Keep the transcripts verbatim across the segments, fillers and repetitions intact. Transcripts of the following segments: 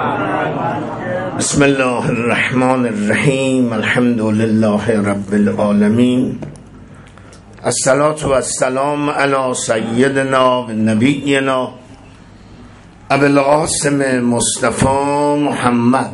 بسم الله الرحمن الرحیم. الحمد لله رب العالمین. الصلاة و السلام علی سیدنا و نبینا ابی القاسم مصطفی محمد.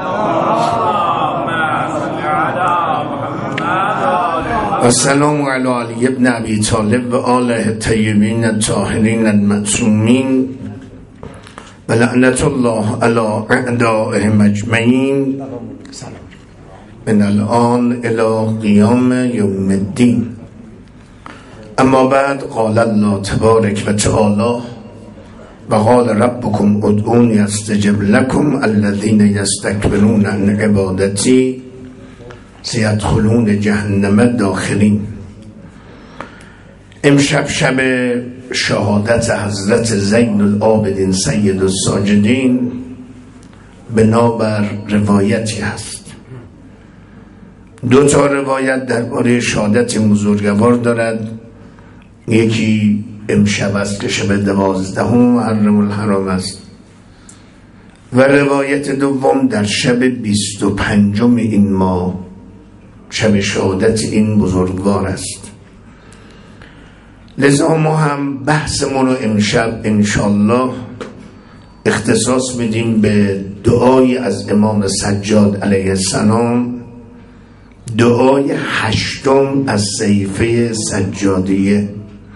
السلام علی علی ابن ابی طالب و آله الطیبین الطاهرین المعصومین و لعنت الله علی اعدائهم اجمعین من الان الی قیام یوم الدین. اما بعد، قال الله تبارک و تعالی و قال ربکم ادعونی استجب لکم الذین یستکبرون عن عبادتی سیدخلون جهنم داخلین. امشب شب شهادت حضرت زین العابدین سید الساجدین بنابر روایتی هست. دو تا روایت درباره شهادت بزرگوار دارد. یکی امشب است که شب دوازدهم محرم الحرام است و روایت دوم در شب بیست و پنجم این ماه، شب شهادت این بزرگوار است. لذا ما هم بحثمون رو امشب انشالله اختصاص میدیم به دعای از امام سجاد علیه السلام، دعای هشتم از صحیفه سجادیه،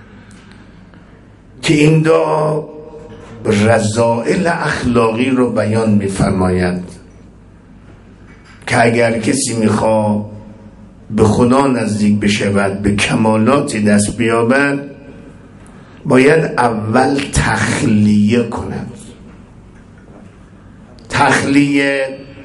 که این دعا رذائل اخلاقی رو بیان میفرماید که اگر کسی میخواد به خدا نزدیک بشود، به کمالاتی دست بیابد، باید اول تخلیه کند. تخلیه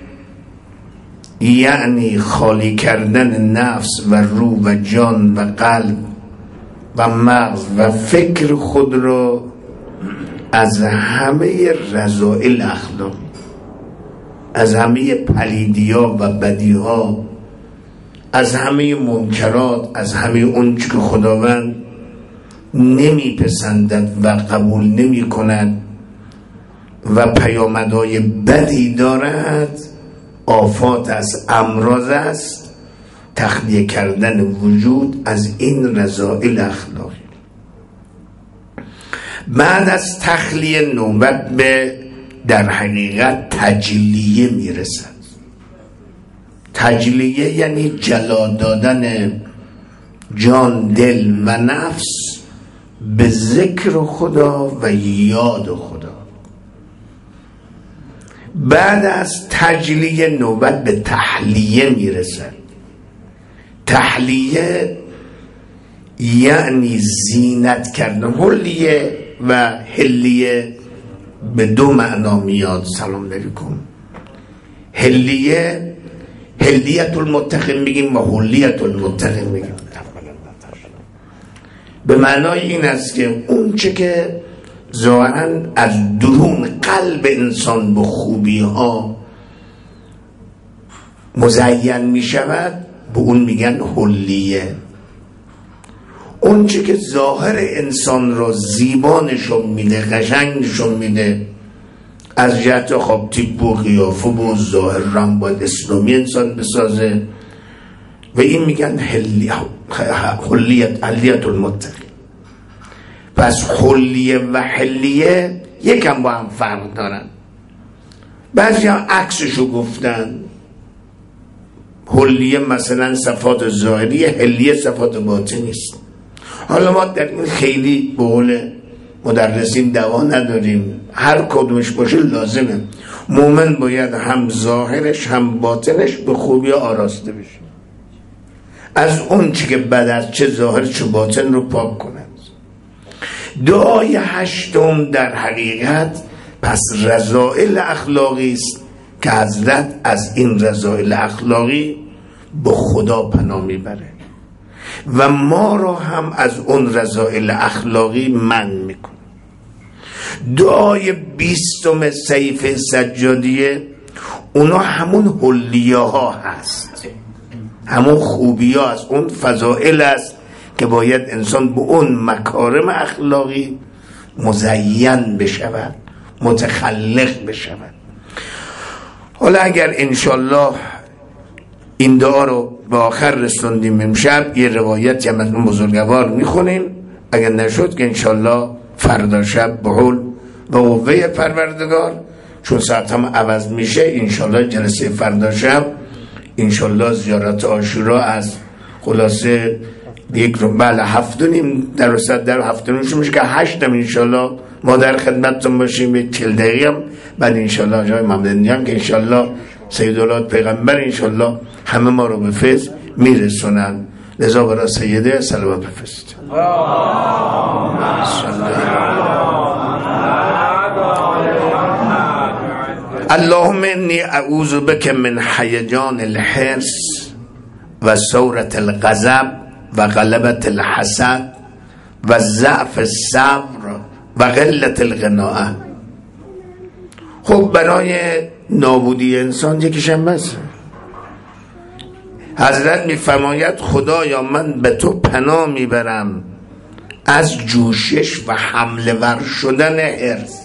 یعنی خالی کردن نفس و روح و جان و قلب و مغز و فکر خود رو از همه رذائل اخلاقی، از همه پلیدی‌ها و بدی‌ها، از همه منکرات، از همه اون که خداوند نمیپسندد و قبول نمی کند و پیامدهای بدی دارد، آفات از امراض است، تخلیه کردن وجود از این رذائل اخلاقی. بعد از تخلیه نوبت به در حقیقت تجلیه میرسد. تجلیه یعنی جلا دادن جان، دل و نفس به ذکر خدا و یاد خدا. بعد از تجلیه نوبت به تحلیه میرسد. تحلیه یعنی زینت کردن. حلیه و حلیه به دو معنا میاد. سلام علیکم. حلیه حلیت المتقین میگیم و حلیت المتقین میگیم. به معنای این است که اون چه که ظاهراً از درون قلب انسان به خوبی ها مزین می شود، به اون میگن حلیه. اون چه که ظاهر انسان را زیبا نشون میده، قشنگ نشون میده، از جهت خواب تیپ و قیافه و ظاهر رم باید اسلامی انسان بسازه و این میگن حلیت حلیت المتقین. پس حلیه و حلیه یکم با هم فرق دارن. بعضی هم عکسشو گفتن. حلیه مثلا صفات ظاهریه، حلیه صفات باطنی است. حالا ما در این خیلی به قول مدرسین دوا نداریم، هر کدومش باشه لازمه. مومن باید هم ظاهرش هم باطنش به خوبی آراسته بشه، از اون چی که بد از چه ظاهر چه باطن رو پاک کند. دعای هشتم در حقیقت پس رذائل اخلاقی است که حضرت از این رذائل اخلاقی به خدا پناه میبره و ما را هم از اون رذائل اخلاقی منع میکنه. دعای بیستم صحیفه سجادیه اونا همون حلیه ها هست، همون خوبی ها هست، اون فضائل است که باید انسان به اون مکارم اخلاقی مزین بشود، متخلق بشود. حالا اگر انشالله این دعا رو به آخر رسوندیم امشب، یه روایت هم از اون بزرگوار میخونیم، اگر نشد که انشالله فردا شب به حول و قوه پروردگار، چون ساعت هم عوض میشه، انشالله جلسه فردا شب انشالله زیارت عاشورا از خلاصه یک رو بله هفت و نیم در رسد در هفت و نیمش میشه که هشت هم انشالله ما در خدمتتون باشیم. یک چل دقیقه هم بعد انشالله جای محمد جان که انشالله سید اولاد پیغمبر انشالله همه ما رو به فیض میرسونن. لذا برای سیده صلوات بفرست. اللهم انی اعوذ بک من هیجان الحرص و ثورة الغضب و غلبة الحسد و ضعف الصبر و قلة القناعة. خب برای نابودی انسان یکیشم بس. حضرت میفرماید خدایا من به تو پناه میبرم از جوشش و حمله ور شدن حرص.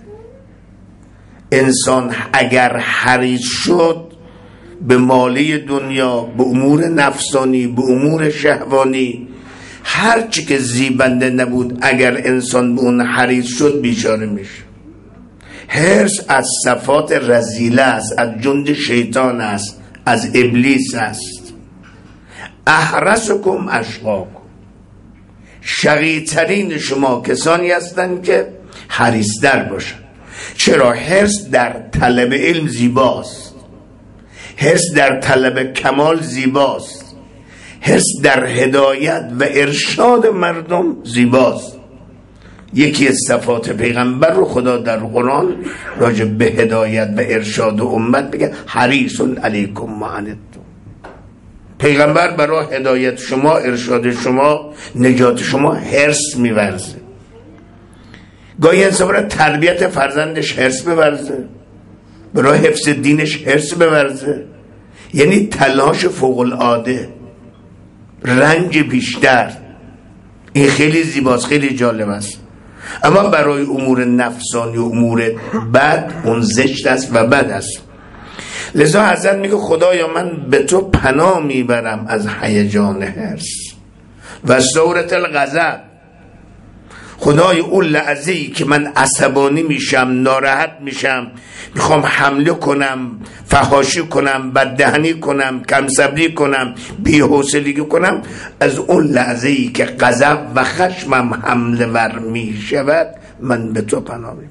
انسان اگر حریص شد به مالی دنیا، به امور نفسانی، به امور شهوانی، هر چی که زیبنده نبود اگر انسان به اون حریص شد بیچاره میشه. حرص از صفات رذیله است، از جند شیطان است، از ابلیس است. احرسکم اشقاکم، شقی ترین شما کسانی هستند که حریص در باشند. چرا؟ حرص در طلب علم زیباست، حرص در طلب کمال زیباست، حرص در هدایت و ارشاد مردم زیباست. یکی از صفات پیغمبر رو خدا در قرآن راجع به هدایت و ارشاد امت بگه حریص علیکم ما عنتم. پیغمبر برای هدایت شما، ارشاد شما، نجات شما حرص می‌ورزه. گاهی انسان برای تربیت فرزندش حرص بورزه، برای حفظ دینش حرص بورزه، یعنی تلاش فوق العاده، رنج بیشتر. این خیلی زیباست، خیلی جالب است. اما برای امور نفسانی و امور بد اون زشت است و بد است. لذا حضرت میگه خدایا من به تو پناه میبرم از هیجان حرص و ثورة الغضب. خدای اون لحظه‌ای که من عصبانی میشم، ناراحت میشم، میخوام حمله کنم، فحاشی کنم، بددهنی کنم، کم صبری کنم، بی‌حوصلگی کنم، از اون لحظه‌ای که غضب و خشمم حمله ور میشود من به تو پناه میبرم.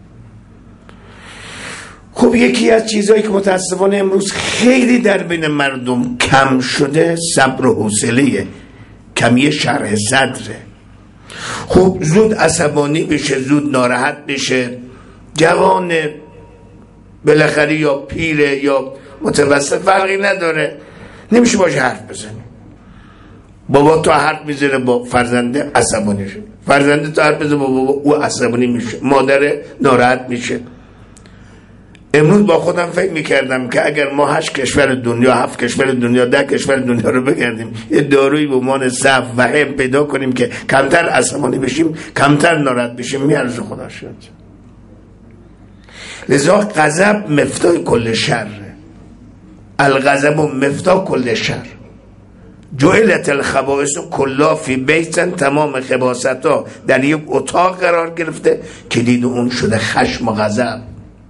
خب یکی از چیزهایی که متاسفانه امروز خیلی در بین مردم کم شده صبر و حوصله، کمی شرح صدره. خب زود عصبانی بشه، زود ناراحت بشه. جوان بالاخره یا پیره یا متوسط فرقی نداره، نمیشه باشه حرف بزنی. بابا تو حرف میزنه با فرزنده عصبانی شد، فرزنده تو حرف بزنه با بابا او عصبانی میشه، مادر ناراحت میشه. امروز با خودم فکر میکردم که اگر ما هشت کشور دنیا، هفت کشور دنیا، ده کشور دنیا رو بگردیم، یه دارویی به عنوان صف و هم پیدا کنیم که کمتر عصبانی بشیم، کمتر ناراحت بشیم، میارزه خدا شد. لذا غضب مفتاح کل شر، الغضب مفتاح کل شر. جعلت الخبائث کلها فی بیت، تمام خباثت‌ها در یک اتاق قرار گرفته، کلید اون شده خشم و غضب.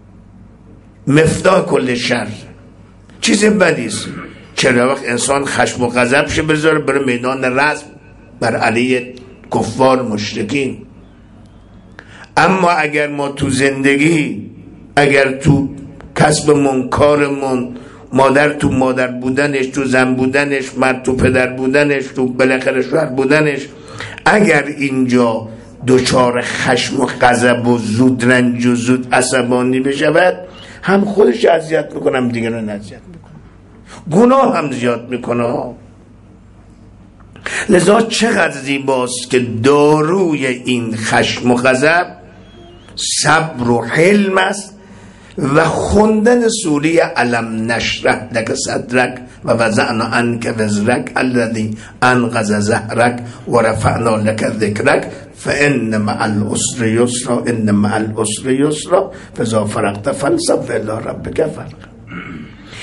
مفتاح کل شر، چیز بدی است. چرا وقت انسان خشم و غضب شه بذاره بره میدان رزم بر علیه کفار مشرکین. اما اگر ما تو زندگی، اگر تو کسبمون، کارمون، مادر تو مادر بودنش، تو زن بودنش، مرد تو پدر بودنش، تو بالاخره شوهر بودنش، اگر اینجا دچار خشم و غضب و زود رنج و زود عصبانی بشود، هم خودش اذیت میکنه، هم دیگران اذیت میکنه، گناه هم زیاد میکنه. لذا چقدر زیباست که داروی این خشم و غضب صبر و حلم است و خوندن سوره الم نشرح لک صدرک و وضعنا عنک وزرک الذی انقض ظهرک و رفعنا لک ذکرک فان مع العسر یسرا ان مع العسر یسرا فاذا فرغت فانصب الی ربک فرغب.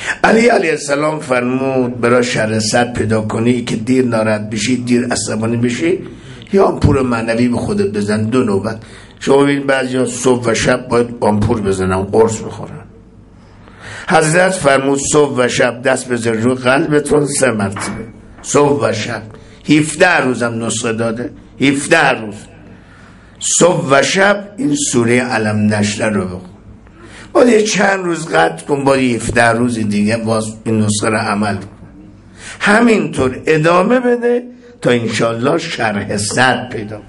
علی علیه السلام فرمود برای شر صد پیدا کنی که دیر ناراحت بشی، دیر عصبانی بشی، یا آمپور معنوی به خودت بزن دو نوبت. شما ببین بعضیا صبح و شب باید آمپور بزنن قرص بخورن. حضرت فرمود صبح و شب دست بذار رو قلبتون سه مرتبه، صبح و شب. هفده روزم نسخه داده، هفده روز صبح و شب این سوره علم نشره رو بخون. باید یه چند روز قطع کن، باید هفده روز دیگه باز این نسخه رو عمل کن. همینطور ادامه بده تا انشالله شرح صد پیدا کن.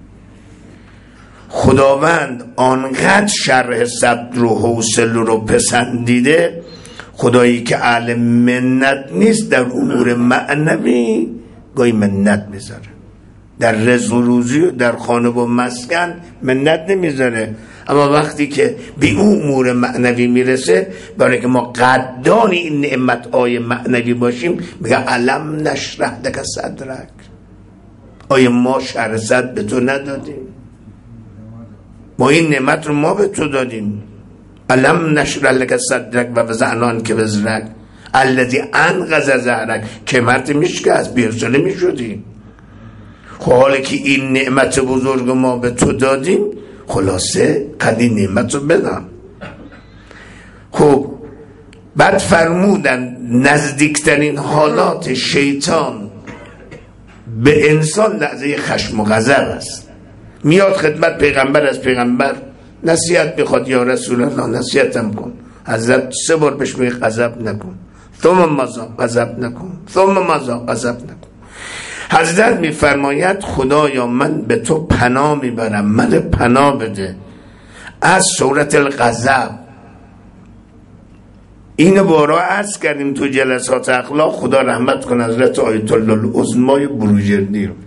خداوند آنقدر شرح صد رو حوصله رو پسندیده، خدایی که اهل منت نیست در امور معنوی گاهی منت میذاره، در رزق و روزی و در خانه و مسکن منت نمیذاره، اما وقتی که به اون امور معنوی میرسه برای که ما قدردان این نعمت های معنوی باشیم میگه علم نشرح لک صدرک. آیا ما شرح صد به تو ندادیم؟ ما این نعمت رو ما به تو دادیم. علم نشرح لک صدرک و وضعنا عنک وزرک الذی انقض ظهرک. که مرد میشکست بیرساله میشدیم. خب حالا که این نعمت بزرگ ما به تو دادیم، خلاصه قد این نعمت رو بدم. خب بعد فرمودن نزدیکترین حالات شیطان به انسان لحظه خشم و غضب است. میاد خدمت پیغمبر، از پیغمبر نصیحت بخواد، یا رسول الله نصیحتم کن. حضرت سه بار بهش میگه غضب نکن، ثم ماذا غضب نکن، ثم ماذا غضب نکن. حضرت میفرماید خدایا من به تو پناه میبرم، من پناه بده از صورت الغضب. اینو بارا عرض کردیم تو جلسات اخلاق. خدا رحمت کن حضرت آیت الله العظمای بروجردی رو،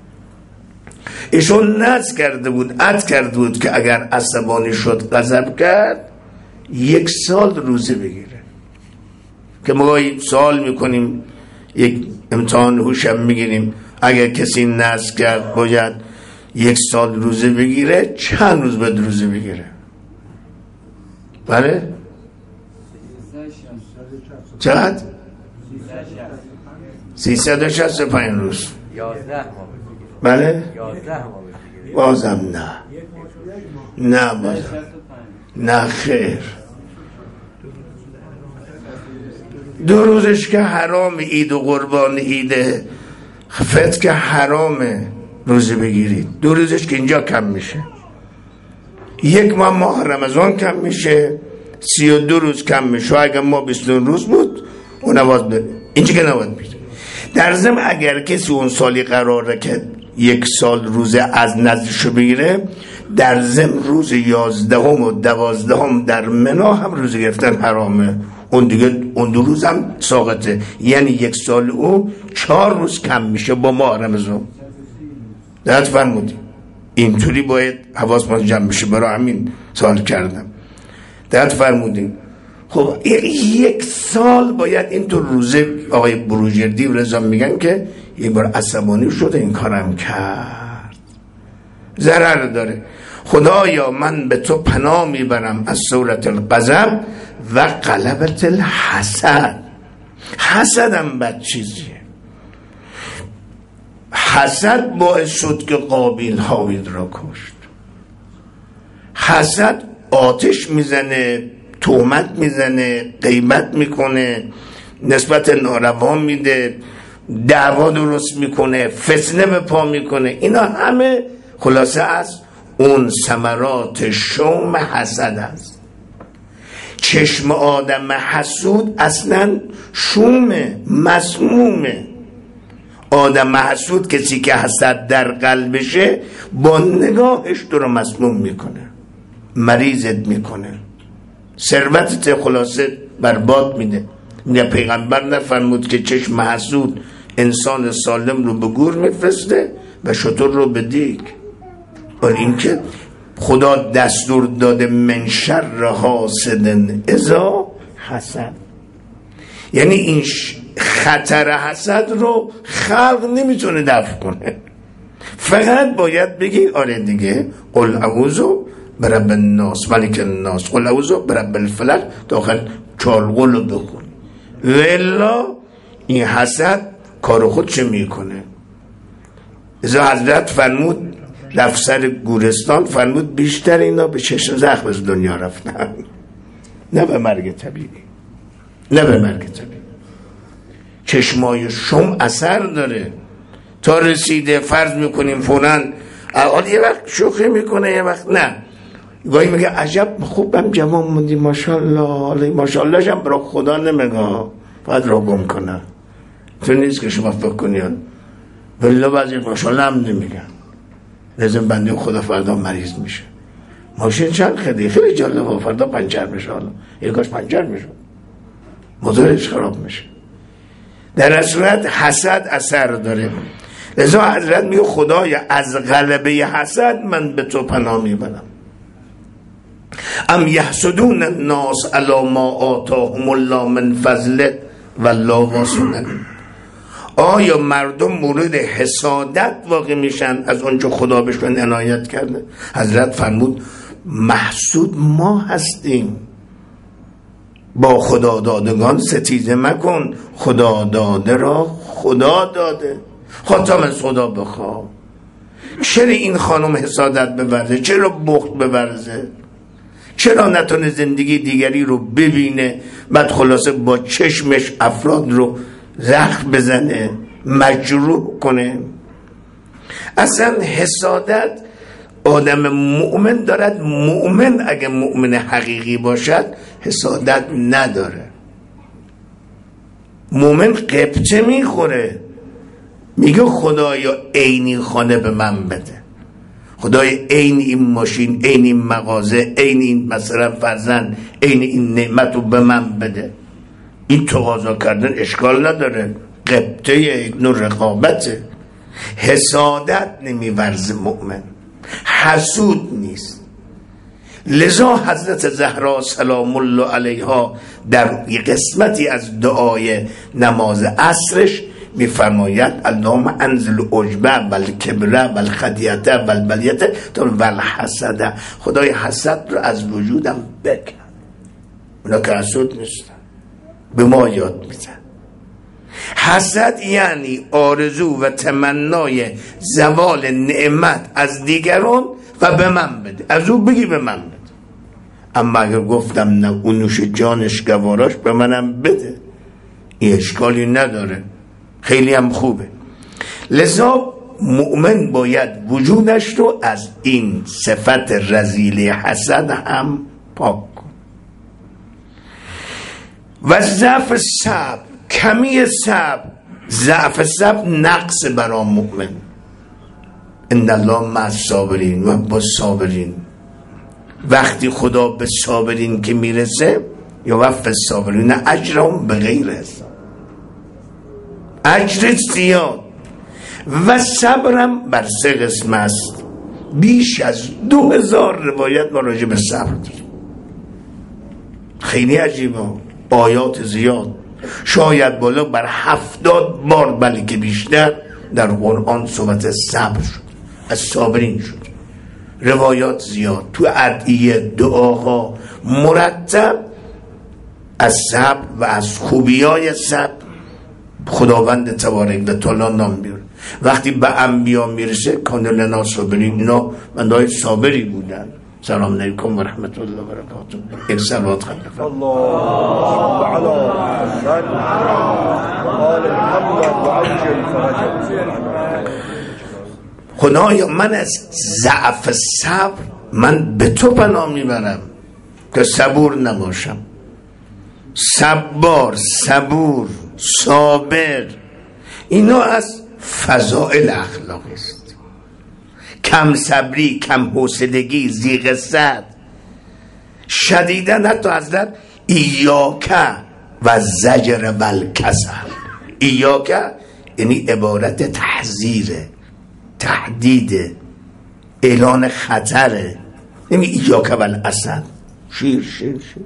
ایشون نذر کرده بود، عد کرده بود که اگر عصبانی شد غضب کرد یک سال روزه بگیره. که ما سوال میکنیم، یک امتحان هوشم میگیریم، اگر کسی نذر کرد باید یک سال روزه بگیره، چند روز باید روزه بگیره؟ بله؟ چند؟ سیصد و شصت و پنج روز. بله؟ بازم نه نه بازم نه خیر. دو روزش که حرام، عید و قربان عید فطر که حرامه روزه بگیرید. دو روزش که اینجا کم میشه، یک ماه ماه رمضان کم میشه، سی و دو روز کم میشه. اگر ما بیست و دو روز بود اون نواز بده، اینجا که نواز بیده. در ضمن اگر کسی اون سالی قراره که یک سال روزه از نزدشو بگیره، در ضمن روز یازدهم و دوازدهم در منا هم روزه گرفتن حرامه. اون دیگه اون دو روز هم ساقطه، یعنی یک سال او چهار روز کم میشه با ماه رمضان. دقت فرمودیم اینطوری باید حواسمون جمع بشه، برای همین سوال کردم. دقت فرمودیم. خب یک سال باید اینطور روزه. آقای بروجردی و رضا میگن که یه بار عصبانی شده این کارم کرد، ضرر داره. خدایا من به تو پناه میبرم از صورت الغضب و غلبت الحسد. حسدم بد چیزیه. حسد باعث شد که قابیل حاویل را کشت. حسد آتش میزنه، تهمت میزنه، غیبت میکنه، نسبت ناروا میده، دعوا درست میکنه، فتنه به پا میکنه. اینا همه خلاصه از اون ثمرات شوم حسد است. چشم آدم حسود اصلا شومه، مسمومه. آدم حسود کسی که حسد در قلبشه با نگاهش تو رو مسموم میکنه، مریضت میکنه، ثروتت خلاصه برباد میده. میگه پیغمبر نفرمود که چشم حسود انسان سالم رو به گور میفرسته و شتر رو به دیگ؟ اور این که خدا دستور داده من شر حاسد اذا حسد، یعنی این خطر حسد رو خلق نمیتونه دفع کنه. فقط باید بگی آره دیگه، قل اعوذ برب الناس ملک الناس، قل اعوذ برب الفلق، تا آخر چهار قل رو بخون. و الا این حسد کار خودش میکنه. ازا حضرت فرمود رفت سر گورستان، فرمود بیشتر اینا به چشم زخم از دنیا رفتن، نه به مرگ طبیعی، نه به مرگ طبیعی. چشمای شم اثر داره تا رسیده فرض میکنیم فوراً حالا یه وقت شوخی میکنه یه وقت نه، گاهی میگه عجب خوبم جوان موندی ماشاءالله، ماشاءالله هم برای خدا نمیگه، باید را گم کنه. تو نیست که شما فکر کنید ولی بعضی ماشاءالله هم نمیگن، لازم بنده خدا فردا مریض میشه، ماشین چند خیلی خیلی جالبه، فردا پنچر میشه، حالا یکاش پنچر میشه، موتورش خراب میشه. در صورت حسد اثر داره. لذا حضرت میگه خدایا از غلبه حسد من به تو پناه میبرم. ام یحسدون الناس علی ما آتاهم الله من فضله والله واسع علیم. آیا مردم مورد حسادت واقع میشن از اونجا خدا بهشون عنایت کرده؟ حضرت فرمود محسود ما هستیم، با خدا دادگان ستیزه مکن، خدا داده را خدا داده، خاطر من خدا بخواه. چرا این خانم حسادت بورزه؟ چرا بخت بورزه؟ چرا نتونه زندگی دیگری رو ببینه بعد خلاصه با چشمش افراد رو زخم بزنه، مجروح کنه؟ اصلا حسادت آدم مؤمن دارد، مؤمن اگه مؤمن حقیقی باشد حسادت نداره. مؤمن قبطه میخوره، میگه خدایا عینی خانه به من بده، خدای عین این ماشین، عین این مغازه، عین این مثلا فرزند، عین این نعمت رو به من بده. این تقاضا کردن اشکال نداره، قبطه یک نوع رقابته. حسادت نمیورزه مؤمن، حسود نیست. لذا حضرت زهرا سلام الله علیها در قسمتی از دعای نماز عصرش میفرماید اللهم انزل عجبه والکبره والخدیعه والبلیه والحسده، خدای حسد رو از وجودم بکن. اونا که حسود نیستن، به ما یاد میدن. حسد یعنی آرزو و تمنای زوال نعمت از دیگران و به من بده، از او بگی به من بده. اما اگر گفتم نه اون نوش جانش گواراش به منم بده، این اشکالی نداره، خیلی هم خوبه. لذا مؤمن باید وجودش رو از این صفت رذیل حسد هم پاک کن. و ضعف صبر، کمی صبر، ضعف صبر نقص برای مؤمن. ان الله مع الصابرین، و با صابرین. وقتی خدا به صابرین که میرسه یا وفق صابرین اجرهم به غیر حساب، اجر زیاد. و صبرم بر سه قسم است، بیش از دو هزار روایت ما راجع به صبر داریم، خیلی عجیبه، آیات زیاد، شاید بالا بر هفتاد بار بلکه بیشتر در قرآن صحبت صبر شد، از صابرین شد، روایات زیاد، تو ادعیه دعاها مرتب از صبر و از خوبیای صبر خداوند تبارک و تعالی نام بیاره. وقتی به انبیا میرسه کان لنا صابرین، اینا بندهای صابری بودن. سلام علیکم و رحمت الله و برکاته. یک صلوات خلق الله علی خدایا من از ضعف صبر من به تو پناه میبرم که صبور نباشم. صبار، صبور، صابر، اینا از فضائل اخلاقی است. کم صبری، کم حوصلگی، ضیق صدر، شدیدن حتی حضرت ایاکه و زجر و الکسل. ایاکه یعنی عبارت تحذیره، تهدیده، اعلان خطره، نمی ایاکه و الاسد، شیر شیر شیر.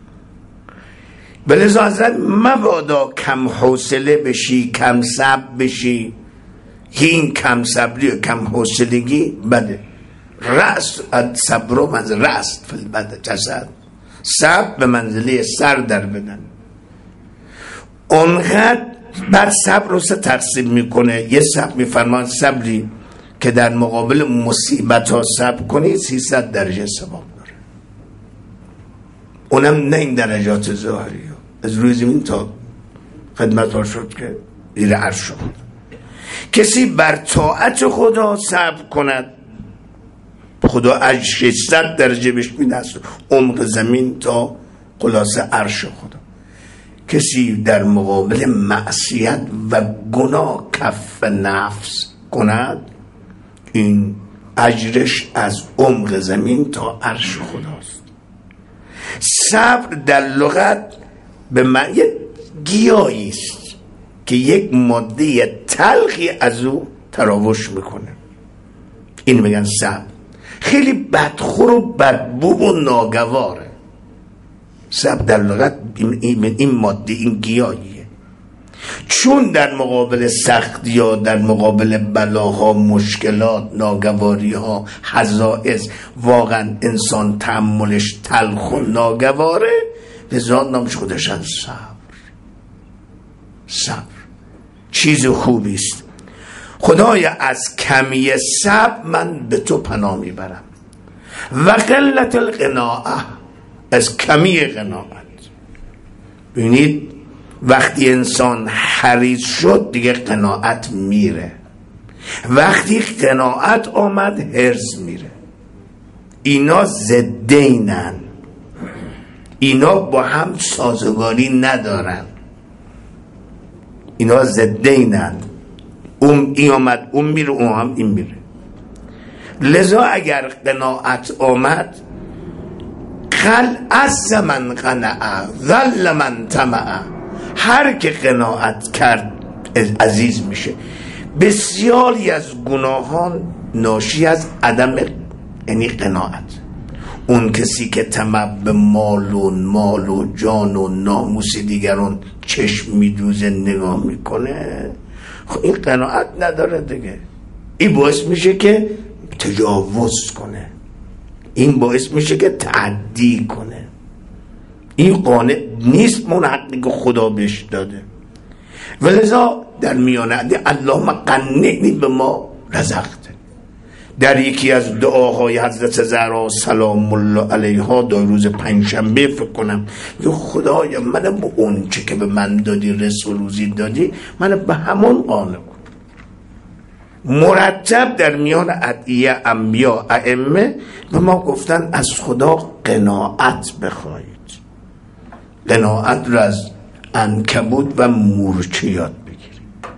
بلذا حضرت مبادا کم حوصله بشی، کم صبر بشی، که این کم صبری و کم حوصلگی بده. رأس صبر و منزل رأس فل بده جسد، صبر به منزله سر در بدن. اونقدر بعد صبر رو سه تقسیم میکنه. یه صبر میفرمان صبری که در مقابل مصیبت ها صبر کنی سیصد درجه ثواب داره. اونم نه این درجات ظاهری ها، از روی زمین تا خدمت ها شد که زیر عرش شد. کسی بر طاعت خدا صبر کند خدا از ششصد درجه بهش میده از عمق زمین تا خلاصه عرش خدا. کسی در مقابل معصیت و گناه کف نفس کند این اجرش از عمق زمین تا عرش خداست. صبر در لغت به معنی گیاهی است که یک ماده تلخی از او تراوش میکنه، این میگن صبر. خیلی بدخور و بدبو و ناگواره. صبر در لغت این, این ماده، این گیاهیه. چون در مقابل سختی ها، در مقابل بلاها، مشکلات، ناگواری ها، حزائز واقعا انسان تحملش تلخ و ناگواره، لذا نامش خودشن صبر. صبر چیز خوبی است. خدایا از کمی صبر من به تو پناه میبرم و قلت القناعه، از کمی قناعت. ببینید وقتی انسان حریص شد دیگه قناعت میره، وقتی قناعت آمد حرص میره. اینا ضدینن، اینا با هم سازگاری ندارن، اینا ضدینن. اون این آمد اون میره، اون هم این میره. لذا اگر قناعت آمد قل از من قناعه ذل من طمعه، هر که قناعت کرد عزیز میشه. بسیاری از گناهان ناشی از عدم یعنی قناعت. اون کسی که طمع به مال و مال و جان و ناموس دیگران چشم میدوزه نگاه میکنه، خب این قناعت نداره دیگه. این باعث میشه که تجاوز کنه، این باعث میشه که تعدی کنه. این قانع نیست من حقی که خدا بهش داده. ولذا در میانه اللهم قنعنی به ما رزقته، در یکی از دعاهای حضرت زهرا سلام الله علیها در روز پنجشنبه فکر کنم، یا خدایا من به اون چه که به من دادی رزق و روزی دادی من به همون قانع کن. مرتب در میان ادعیه انبیا ائمه به ما گفتن از خدا قناعت بخواهید. قناعت را از عنکبوت و مورچه یاد بگیرید.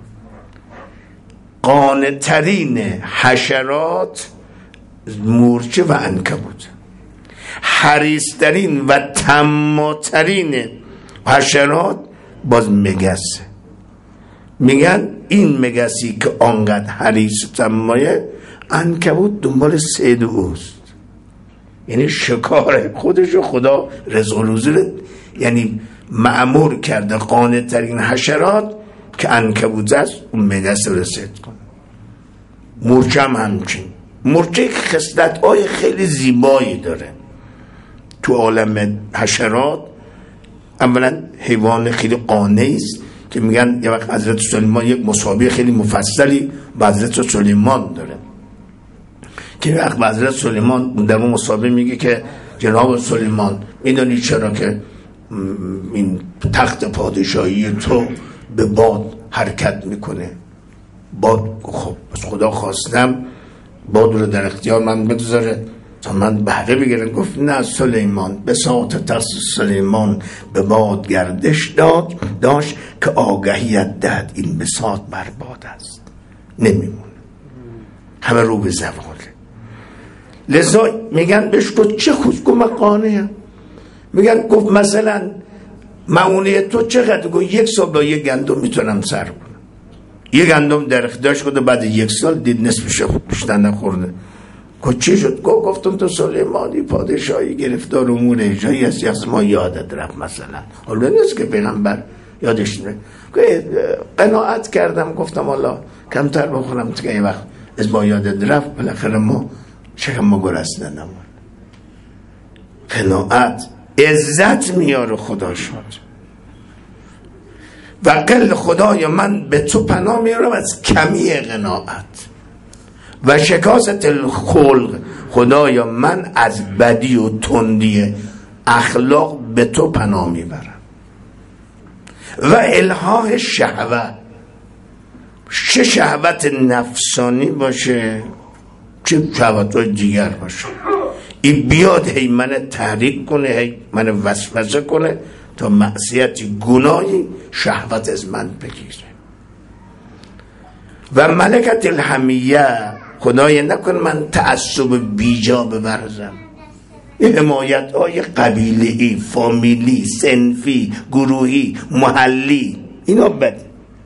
قانع ترین حشرات مورچه و عنکبوت، حریص ترین و طماع‌ترین حشرات باز مگسه. میگن این مگسی که آنقدر حریص و طماعه، عنکبوت دنبال صید اوست، یعنی شکار خودشو خدا رزق و روزی رو یعنی مأمور کرده قانع ترین حشرات که عنکبوت است اون مگس رو صید کنه. مورچه هم همچین. مورچه خصلت‌های خیلی زیبایی داره تو عالم حشرات. اولا حیوان خیلی قانعی است که میگن یه وقت حضرت سلیمان یک مسابقه خیلی مفصلی با حضرت سلیمان داره که وقت با حضرت سلیمان در اون مسابقه میگه که جناب سلیمان میدونی چرا که این تخت پادشاهی تو به باد حرکت میکنه؟ باد خب از خدا خواستم باد رو در اختیار من بگذاره تا من بهره بگیرم. گفت نه سلیمان، به ساعت تخت سلیمان به باد گردش داد داشت که آگهیت داد این به ساعت بر باد است، نمیمونه، همه رو به زواله. لذا میگن بهش گفت چه خوش گفت من قانعم. میگن گفت مثلا معونه تو چقدر؟ گفت یک سال با یک گندم میتونم سر کنم. یک گندم در اختیارش کنه، بعد یک سال دید نصفش بیشتر نخورده. گفت چی شد؟ گفت گفتم تو سلیمانی پادشاهی گرفتار امور اجرایی هستی، از ما یادت رفت مثلا. حالا نیست که پیغمبر یادش نره. قناعت کردم گفتم الله کمتر بخورم که یه وقت از ما یادت رفت، بالاخره ما چه ما گرسنه نمون. قناعت عزت میاره خدا شد. و قل خدایا من به تو پناه میبرم از کمی قناعت و شکاست الخلق خدایا من از بدی و تندی اخلاق به تو پناه میبرم و الحاح شهوت، چه شهوت نفسانی باشه چه شهوت های دیگر باشه، این بیاد هی من تحریک کنه، هی من وسوسه کنه تا معصیتی گناهی شهوت از من بگیره. و ملکت الحمیه خدای نکن من تعصب بیجا ببرزم، حمایت های قبیله‌ای، فامیلی، صنفی، گروهی، محلی، اینا بده.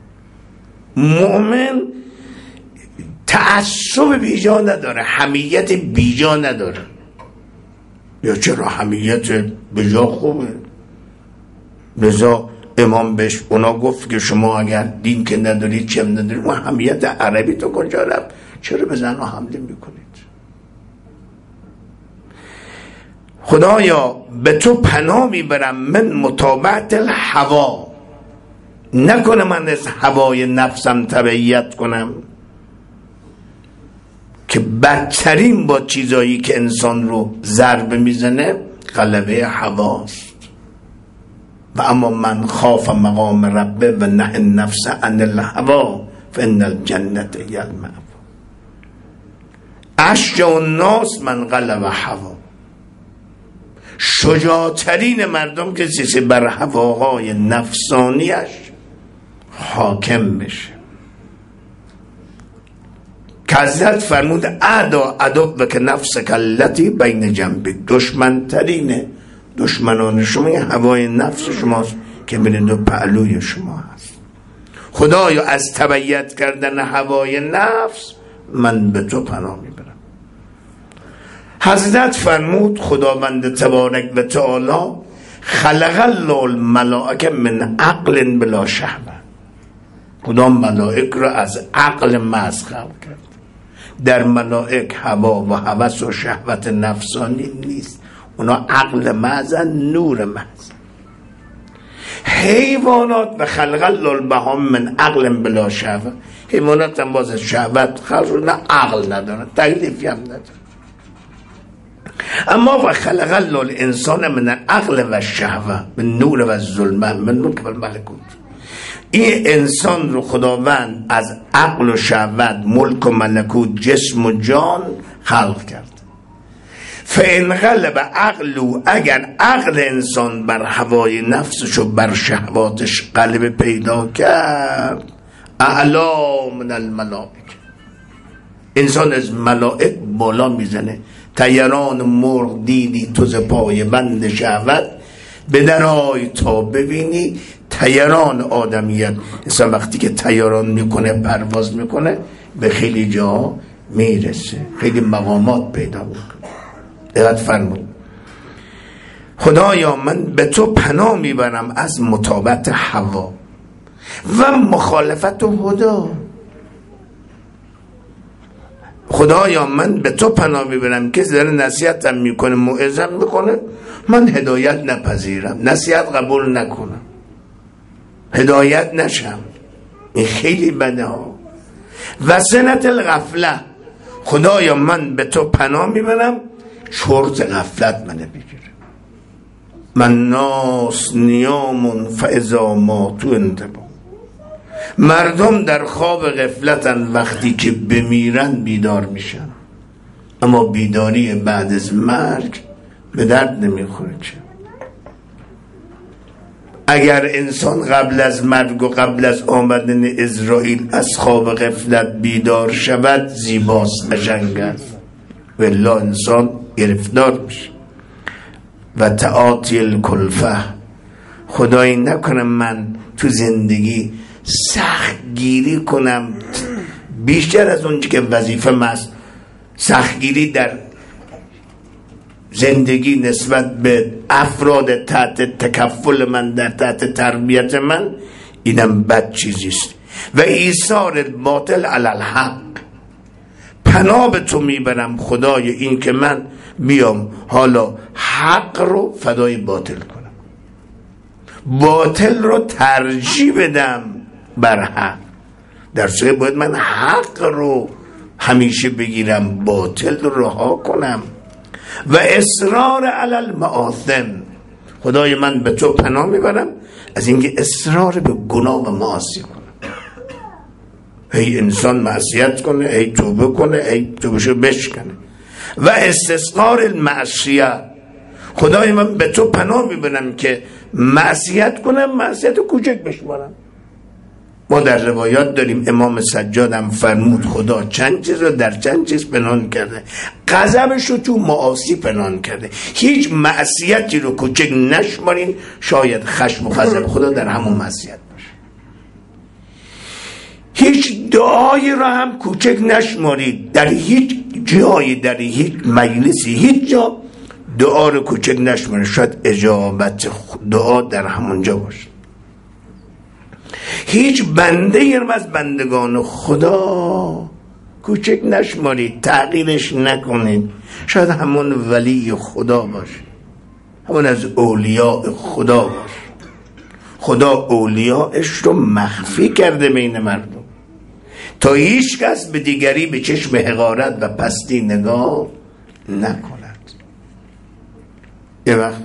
مؤمن تعصب بیجا نداره، حمیت بیجا نداره. یا چرا حمیت بیجا خوبه؟ لذا امام بهش اونا گفت که شما اگر دین که ندارید چه ندارید، ما حمیت عربی تو کجا رفت؟ چرا به زنها حمله میکنید؟ خدایا به تو پناه میبرم من متابعت الهوا، نکنه من از هوای نفسم تبعیت کنم که بدترین با چیزایی که انسان رو ضرب میزنه غلبه هواست. و اما من خاف مقام ربه و نه النفس عن الهوا فان الجنة هی المأوی. اشجع الناس من غلب هوا، شجاعترین مردم کسی بر هواهای نفسانیش حاکم بشه. که حضرت فرمود اعدا عدو که نفس کلتی بین جنبی، دشمن ترین دشمنان شما هوای نفس شماست که بین دو پهلوی شما هست. خدایا از تبعیت کردن هوای نفس من به تو پناه میبرم. حضرت فرمود خداوند تبارک و تعالی خلق الله الملائکه من عقل بلا شهوه، خدا ملائک را از عقل محض خلق کرد. در ملائک هوا و هوس و شهوت نفسانی نیست، اونا عقل محض، نور محض. حیوانات و خلق الله البهائم من عقل بلا شهوه، حیوانات هم باز شهوت خلق نه عقل ندارن، تکلیفی هم ندارن. اما و خلق الله الانسان من عقل و شهوه من نور و ظلمه من ملک و ملکوت، این انسان رو خداوند از عقل و شهوت، ملک و ملکوت، جسم و جان خلق کرد. فانقلب عقلو، اگر عقل انسان بر هوای نفسش و بر شهواتش غلبه پیدا کرد، اعلا من الملائکه، انسان از ملائک بالا میزنه. طیران مرغ دیدی تو ز پای بند شهوت، بدرای تا ببینی طیران آدمیت. انسان وقتی که طیران میکنه، پرواز میکنه، به خیلی جا میرسه، خیلی مقامات پیدا میکنه. دقت فرمود خدایا من به تو پناه میبرم از متابعت هوا و مخالفت و هدا. خدایا من به تو پناه میبرم که داره نصیحتم میکنه، موعظم میکنه، من هدایت نپذیرم، نصیحت قبول نکنم، هدایت نشم، این خیلی بده ها. و سنت الغفله، خدایا من به تو پناه میبرم چرت غفلت منه بگیره. من ناس نیامون فاذا ماتوا انتبهوا، مردم در خواب غفلتن، وقتی که بمیرن بیدار میشن، اما بیداری بعد از مرگ به درد نمیخوره. چه اگر انسان قبل از مرگ و قبل از آمدن عزرائیل از خواب غفلت بیدار شود، زیباست، قشنگ است، والله انسان گرفتار میشه. و تعاطی الکلفه، خدایی نکنم من تو زندگی سخت گیری کنم بیشتر از اونچه که وظیفه مست، سخت گیری در زندگی نسبت به افراد تحت تکفل من، در تحت تربیت من، اینم بد چیزیست. و ایثار باطل علی الحق، پناه به تو میبرم خدای این که من بیام حالا حق رو فدای باطل کنم. باطل رو ترجیح بدم بر حق. در صورت باید من حق رو همیشه بگیرم، باطل رو رها کنم. و اصرار علی المآثم، خدای من به تو پناه میبرم از اینکه اصرار به گناه و معاصی کنم. ای انسان معصیت کنه، ای توبه کنه، ای توبهشو بشکنه. و استسقار المعصیه، خدای من به تو پناه میبرم که معصیت کنم، معصیت کوچک بشمارم. ما در روایات داریم امام سجاد هم فرمود خدا چند چیز رو در چند چیز پنهان کرده، غضبش رو تو معاصی پنهان کرده. هیچ معصیتی رو کوچک نشمارین، شاید خشم و غضب خدا در همون معصیت باشه. هیچ دعایی رو هم کوچک نشمارید، در هیچ جایی، در هیچ مجلسی، هیچ جا دعا رو کوچک نشمارید، شاید اجابت دعا در همونجا باشه. هیچ بنده ای از بندگان خدا کوچک نشمارید، تغییرش نکنید، شاید همون ولی خدا باشه، همون از اولیاء خدا باشه. خدا اولیاءش رو مخفی کرده بین مردم تا هیچ کس به دیگری به چشم حقارت و پستی نگاه نکند. یه وقت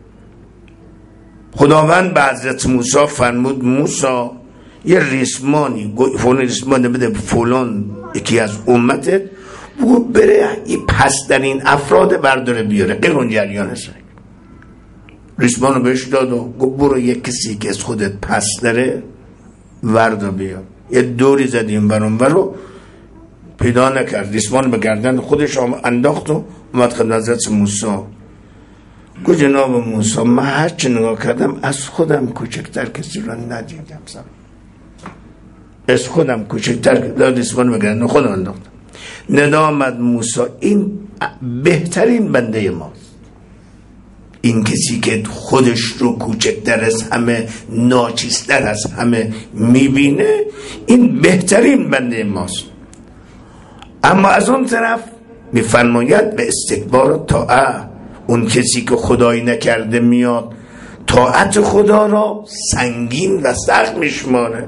خداوند به حضرت موسی فرمود موسی یه ریسمانی، فلان ریسمانی بده فلان یکی از امتت، بگو بره این پسترین افراد برداره بیاره، غیر اون جریان سعی. ریسمان رو بهش داد و گفت برو یک کسی که از خودت پستره وردا بیار. یه دوری زدیم برون برو پیدا نکرد، ریسمان به گردن خودش انداخت و اومد خدمت حضرت موسی. گفت جناب موسی من هر چه نگاه کردم از خودم کوچکتر کسی رو ندیدم، از خودم کوچکتر داد ریسمان به گردن خودم انداختم. ندا آمد موسی این بهترین بنده ماست، این کسی که خودش رو کوچکتر از همه، ناچیزتر از همه میبینه، این بهترین بنده ماست. اما از اون طرف میفرماید به استکبار و طاعت، اون کسی که خدایی نکرده میاد طاعت خدا را سنگین و سخت میشماره،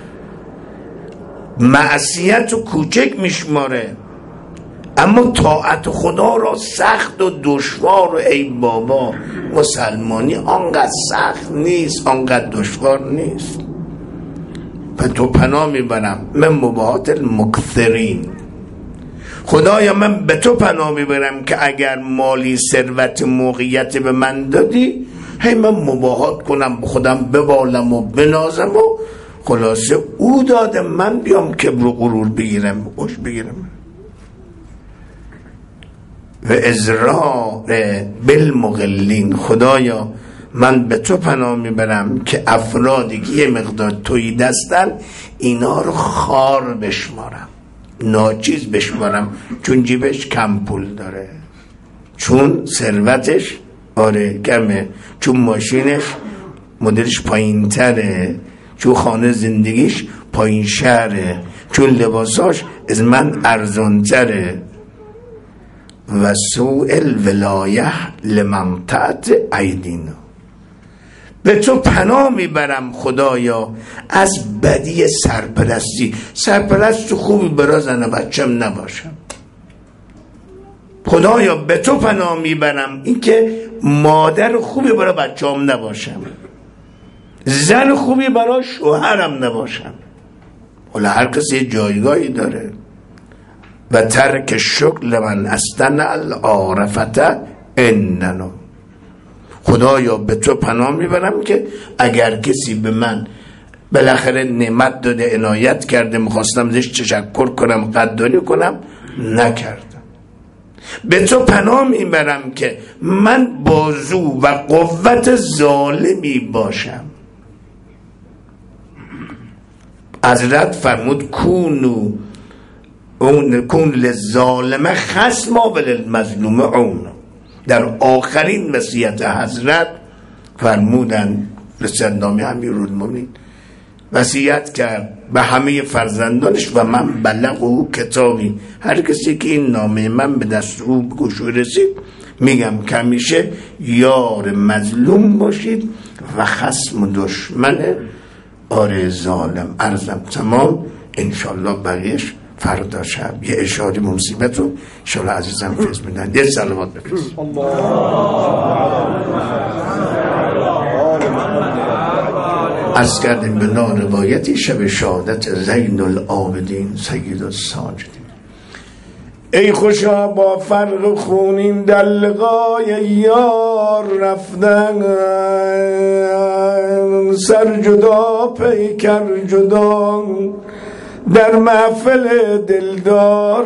معصیت و کوچک میشماره، اما طاعت خدا را سخت و دشوار. و ای بابا مسلمانی آنقدر سخت نیست، آنقدر دشوار نیست. و تو پناه میبرم من مباهات المکثرین، خدایا من به تو پناه میبرم که اگر مالی ثروت موقعیت به من دادی، هی من مباهات کنم خودم ببالم و بنازم و خلاصه او داده من بیام کبر و غرور بگیرم، خوش بگیرم. و ازراء بالمغلین، خدایا من به تو پناه میبرم که افرادی که یه مقدار توی دستن اینا رو خار بشمارم، ناچیز بشمارم، چون جیبش کم پول داره، چون ثروتش آره کمه، چون ماشینش مدلش پایین تره، چون خانه زندگیش پایین شهره، چون لباساش از من ارزان تره. و سوء الولایه لمن تحت ایدینا، به تو پناه میبرم خدایا از بدی سرپرستی. سرپرست خوبی برای زن بچم نباشم، خدایا به تو پناه میبرم اینکه مادر خوبی برای بچه‌ام نباشم، زن خوبی برای شوهرم نباشم. ولی هر کسی جایگاهی داره. و ترک شکل من استن العارفت اننو، خدایا به تو پناه میبرم که اگر کسی به من بالاخره نعمت داده، عنایت کرده، میخواستم ازش تشکر کنم، قدردانی کنم، نکردم. به تو پناه میبرم که من بازو و قوت ظالمی باشم. حضرت فرمود کونو اون کون للظالم خصما و للمظلوم عون. در آخرین وصیت حضرت فرمودن رسالنامه امیرالمومنین وصیت کرد به همه فرزندانش و من بلغ او کتابی، هر کسی که این نامه من به دست او گوش رسید میگم که همیشه یار مظلوم باشید و خصم و دشمن آره ظالم. عرضم تمام. انشالله بقیهش فردا شب یه اشاره مصیبت رو انشالله عزیزم فیض میدن. یه سلامات بفرست. از کردیم به ناروایتی شب شهادت زین العابدین سید الساجدین. ای خوشا با فرق خونین در لقای یار رفتن، سر جدا پیکر جدا در محفل دلدار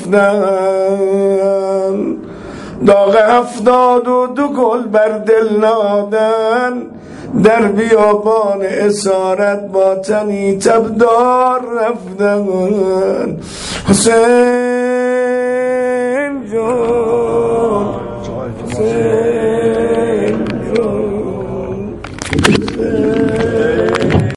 رفتن، داغ هفتاد و دو گل بر دل نهادن، در بیابان اسارت با تنی تبدار رفتن. حسین جان